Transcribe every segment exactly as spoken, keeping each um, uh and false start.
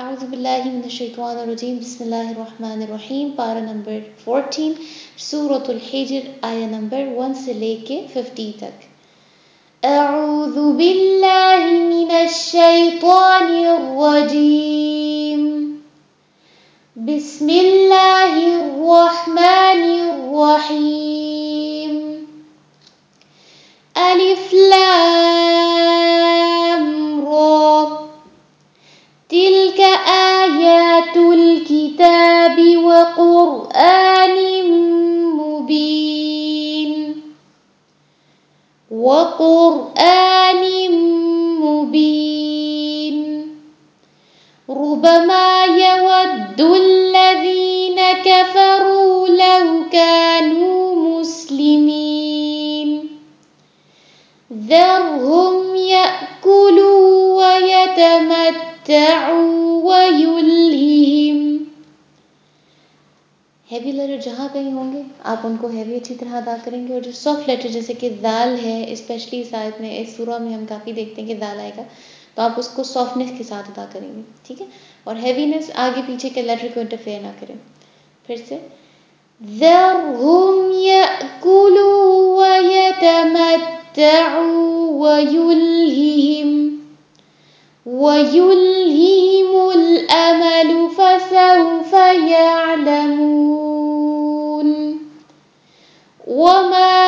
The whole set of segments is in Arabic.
A'udhu Bismillahirrahmanirrahim. Para number fourteen, Suratul Hijr, ayah number one से लेके fifty तक. أعوذ بالله من الشيطان الرجيم. بسم الله الرحمن الرحيم. ألف لام را. تلك آيات الكتاب وقرآن مبين وقرآن مبين ربما يود الذين كفروا لو كانوا مسلمين ذرهم يأكلوا ويتمتعوا ويلههم. Heavy letter जहाँ कहीं होंगे आप उनको हैवी अच्छी तरह अदा करेंगे, और जो सॉफ्ट लेटर जैसे कि दाल है, स्पेशली इस आयत में, इस सूरा में हम काफ़ी देखते हैं कि दाल आएगा, तो आप उसको सॉफ्टनेस के साथ अदा करेंगे, ठीक है. और हैवीनेस आगे पीछे के लेटर को इंटरफेयर ना करें. फिर से ذرهم يأكلوا ويتمتعوا ويلههم ويلههم الأمل فسوف يعلمون. وما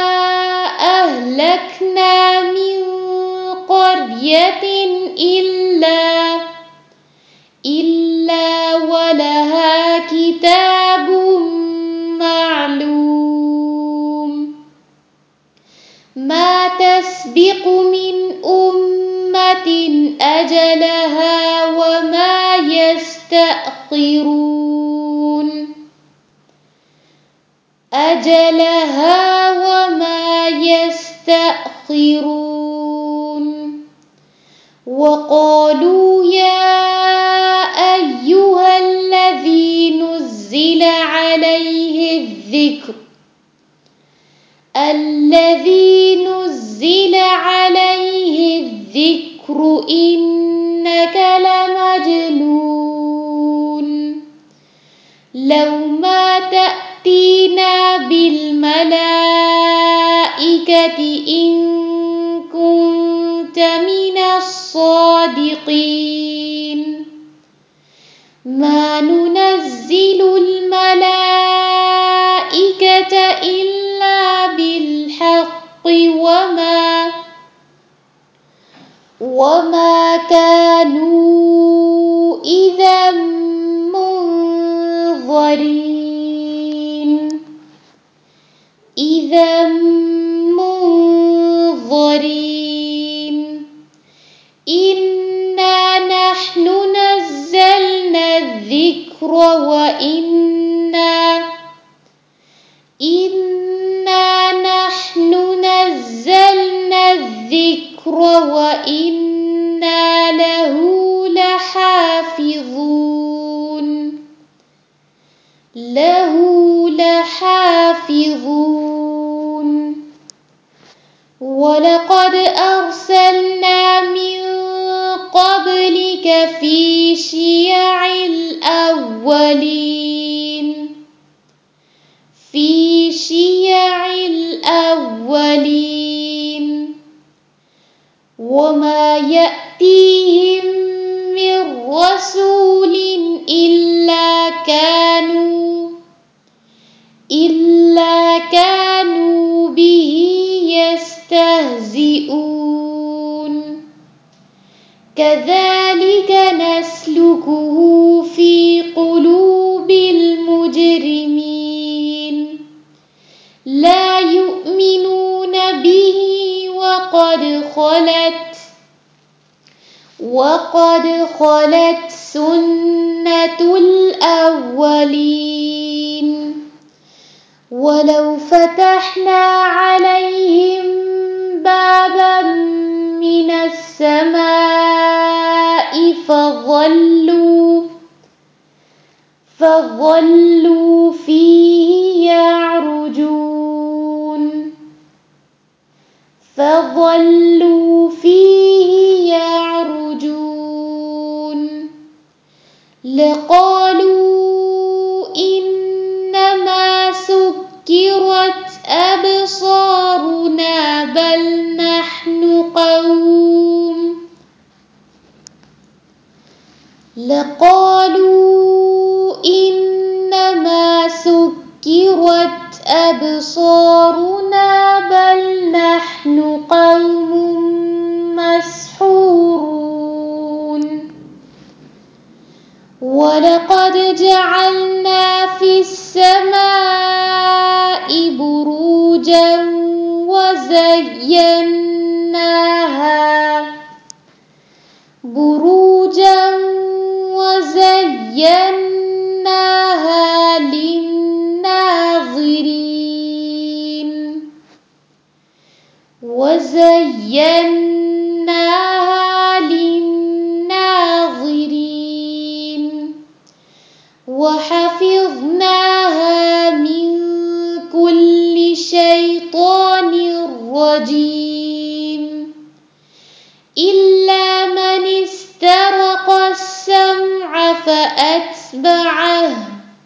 أهلكنا من قرية إلا إلا ولها كتاب معلوم ما تسبق من أمة أجلها وما يستأخرون أجلها وما يستأخرون. وقالوا يا أيها الذي نزل عليه الذكر الذي نزل عليه الذكر إنك لمجنون لو ما تأتينا بالملائكة إن كنت من الصادقين ما ننزل الملائكة إلا بالحق وما وما كانوا إذا منظرين إذا منظرين. إنا نحن نزلنا الذكر وإنا إنا نحن نزلنا الذكر وإنا له لحافظون له لحافظون. ولقد أرسلنا من قبلك في شيع الأولين في شيع الأولين وما يأتيهم من رسول إلا كانوا إلا كانوا به يستهزئون. كذلك نسلكه في قلوب المجرمين لا يؤمنون به وقد خلت وقد خلت سنة الأولين. ولو فتحنا عليهم بابا من السماء فظلوا فظلوا فيه يعرجون فظلوا فيه يعرجون لقالوا إنما سكرت أبصارنا بل نحن قوم لقالوا إنما سكرت أبصارنا بل نحن قوم مسحورون ولقد جعلنا في السماء بروجا وزيناها بروجا وزيناها للناظرين وزيناها للناظرين وحفظناها من كل شيطان رجيم إلا من استرق السمع فأتبعه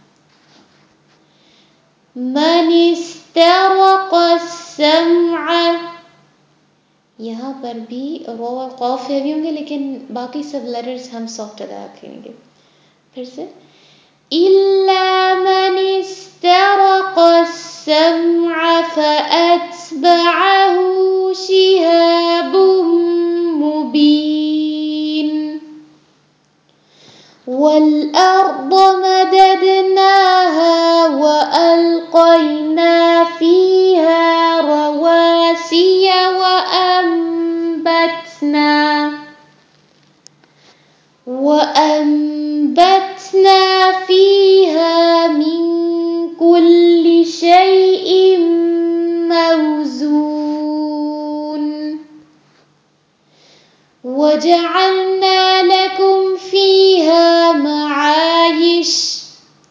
من استرق السمع यहाँ पर भी रो और कॉफ हैवी होंगे लेकिन बाकी सब लेटर्स हम सॉफ्ट अदा करेंगे फिर से إلا من استرق السمع فأتبعه شهاب مبين والأرض مددناها وألقينا فيها رواسي وأنبتنا وأنبتنا فيها من كل شيء موزون وجعلنا لكم فيها معايش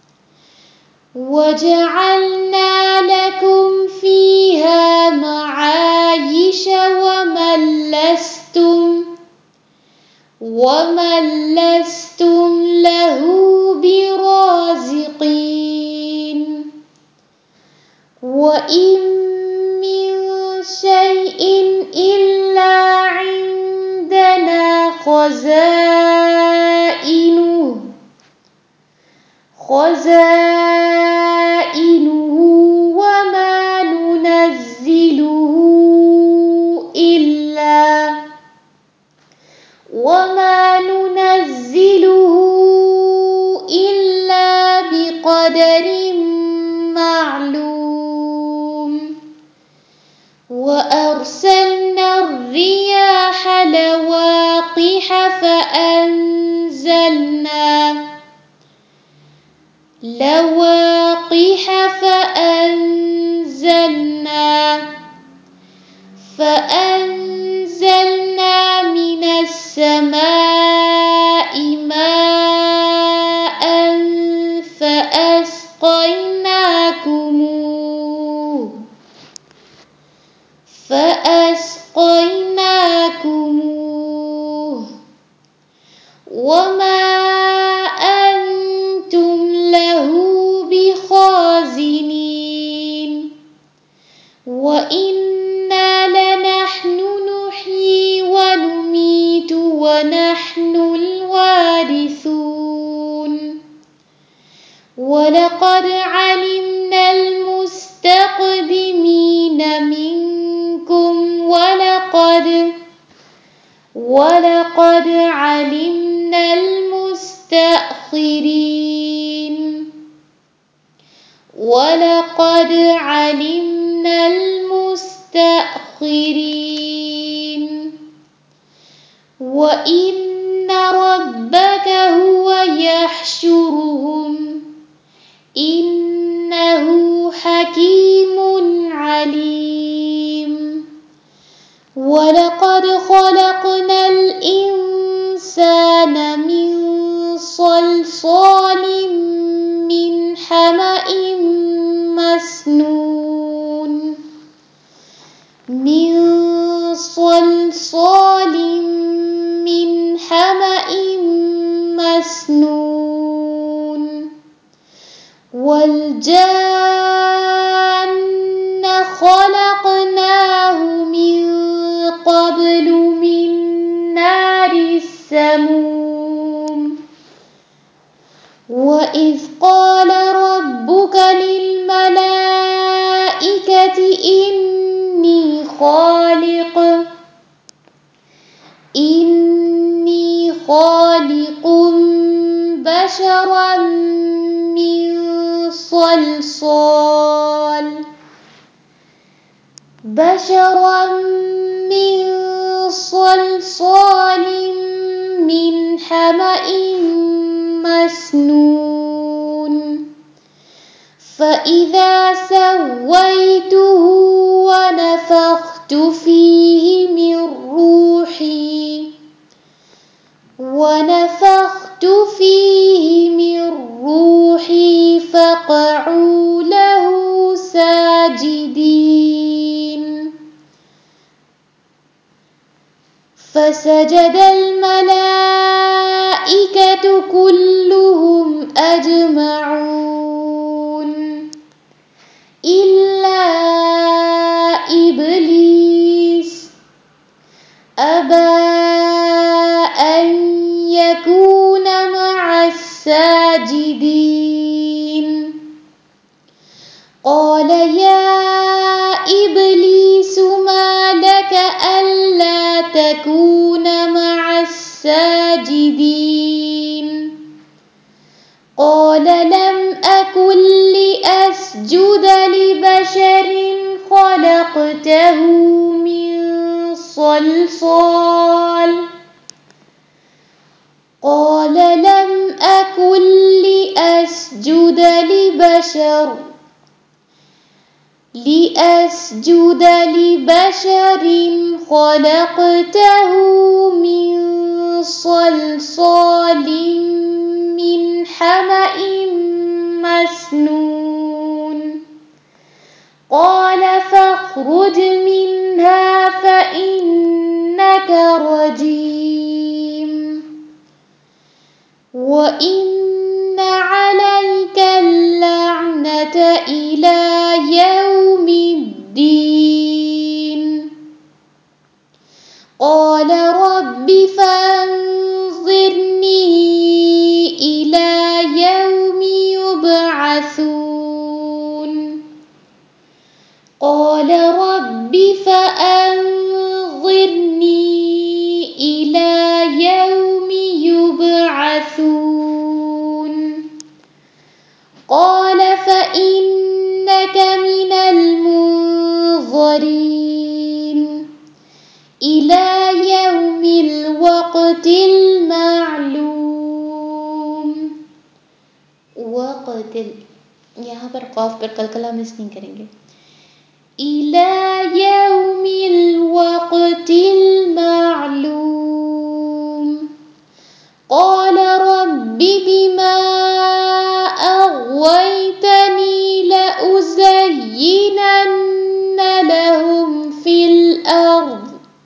وجعلنا لكم فيها معايش ومن لستم ومن لستم له برازقين وإن من شيء إلا عندنا خزائنه خزائنه وما ننزله إلا وما ننزله إلا بقدر معلوم وأرسلنا الرياح لواقح فأنزلنا لواقح فأنزلنا فأنزلنا من السماء ماء فأسقيناكموه فأسقيناكموه وما أنتم له بخازنين وإنا لنحن نحيي ونميت ونحن الوارثون ولقد علمنا المستقدمين منكم ولقد ولقد علمنا المستأخرين ولقد علمنا المستأخرين وإن ربك هو يحشرهم إنه حكيم عليم ولقد خلقنا الإنسان من صلصال من حمأ مسنون من صلصال من حمأ مسنون والجان خلقناه من قبل من نار السموم وإذ قال ربك للملائكة إني خالق إني خالق بشرا من صلصال بشرا من صلصال من حمأ مسنون فإذا سويته ونفخت فيه من روحي ونفخت فيه من روحي فقعوا له ساجدين فسجد الملائكة كلهم أجمعون إلا إبليس أبى أن يكون مع الساجدين قال يا إبليس ما لك ألا تكون مع الساجدين قال لم أكن لأسجد لبشر خلقته من صلصال قال لم أكن لأسجد لبشر لأسجد لبشر خلقته من صلصال من حمأ مسنون قال فاخرج منها فإنك رجيم وإن عليك اللعنة إلى يوم الدين قال رب فأنظرني إلى يوم يبعثون قال رب فأنظرني إلى يوم يبعثون قال فإنك من المنظرين إلى يوم الوقت المعلوم वक़्त यहाँ पर क़ाफ़ पर कलकला मिस नहीं करेंगे إلى يوم الوقت المعلوم قال رب بما أغويتني لأزينن لهم في الأرض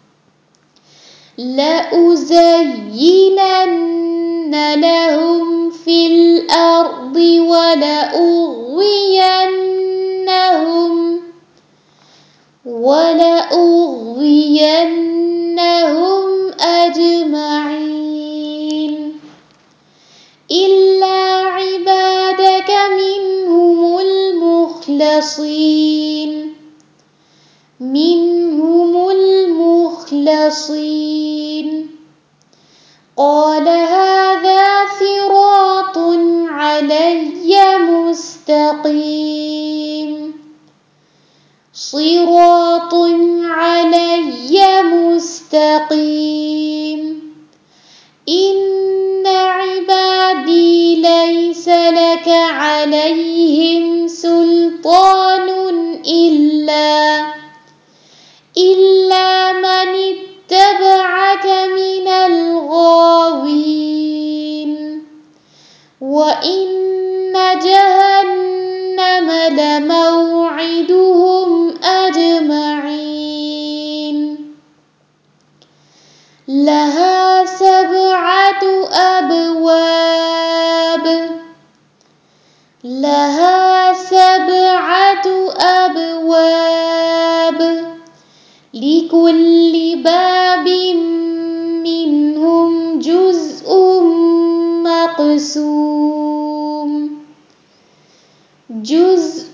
لأزينن لهم في الأرض ولأغوينهم ولأغوينهم أجمعين إلا عبادك منهم المخلصين منهم المخلصين قال هذا صراط علي مستقيم صراط علي مستقيم إن عبادي ليس لك عليهم سلطان إلا إلا من اتبعك من الغاوين وإن جهنم لموعدهم أجمعين لها سبعة أبواب لها لكل باب منهم جزء مقسوم جزء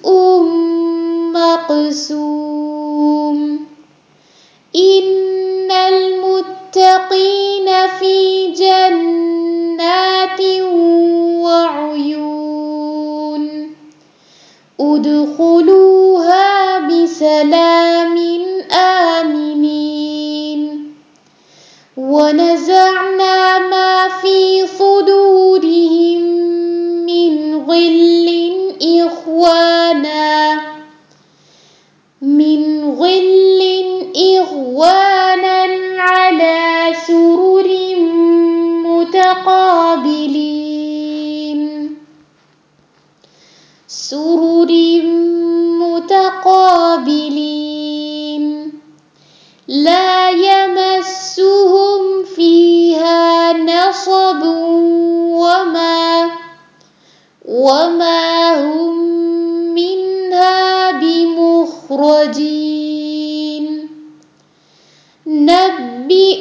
مقسوم إن المتقين في جنات وعيون ادخلوها بسلام آمنين ونزعنا ما في صدورهم من غل إخوانا من غل إخوانا على سرر متقابلين سرر متقابلين لا يمسهم فيها نصب وما وما هم منها بمخرجين نبئ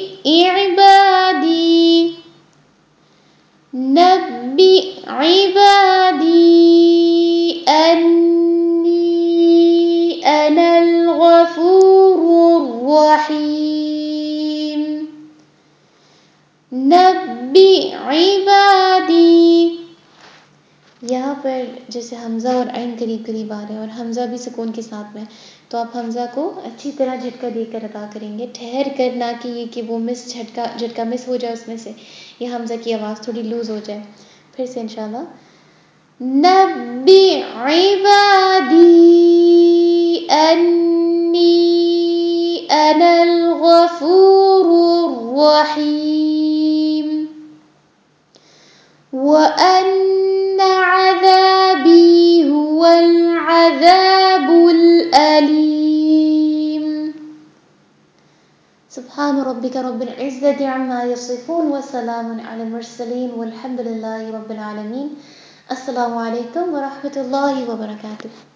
عبادي نبئ عبادي أني أنا الغفور الرحيم नब्बी इबादी। यहाँ पर जैसे हमज़ा और ऐन करीब करीब आ रहे हैं और हमज़ा भी सुकून के साथ में, तो आप हमज़ा को अच्छी तरह झटका देकर अदा करेंगे, ठहर कर, ना कि ये कि वो मिस झटका झटका मिस हो जाए उसमें से, ये हमज़ा की आवाज़ थोड़ी लूज़ हो जाए। फिर से इंशाल्लाह, नब्बी इबादी अन्नी अनल गफूरुर रहीम व अन्ना अज़ाबी हुवल अज़ाबुल अलीम। सुब्हान रब्बिका रब्बिल इज़्ज़ति अम्मा यसिफून व सलामुन अलल मुरसलीन वल्हम्दुलिल्लाहि रब्बिल आलमीन। अस्सलामु अलैकुम व रहमतुल्लाहि व बरकातुहू।